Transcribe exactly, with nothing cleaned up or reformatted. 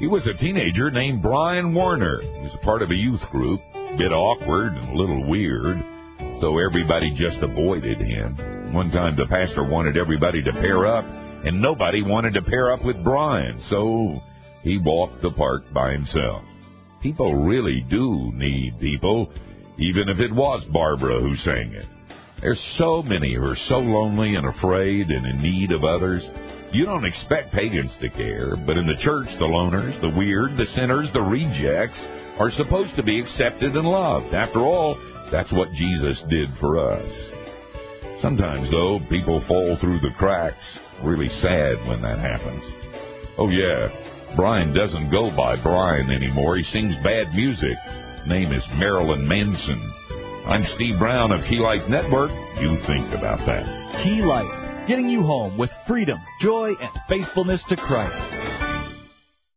He was a teenager named Brian Warner. He was a part of a youth group, a bit awkward and a little weird, so everybody just avoided him. One time the pastor wanted everybody to pair up, and nobody wanted to pair up with Brian, so he walked the park by himself. People really do need people, even if it was Barbara who sang it. There's so many who are so lonely and afraid and in need of others. You don't expect pagans to care, but in the church, the loners, the weird, the sinners, the rejects are supposed to be accepted and loved. After all, that's what Jesus did for us. Sometimes, though, people fall through the cracks. Really sad when that happens. Oh, yeah, Brian doesn't go by Brian anymore. He sings bad music. His name is Marilyn Manson. I'm Steve Brown of Key Life Network. You think about that. Key Life, getting you home with freedom, joy, and faithfulness to Christ.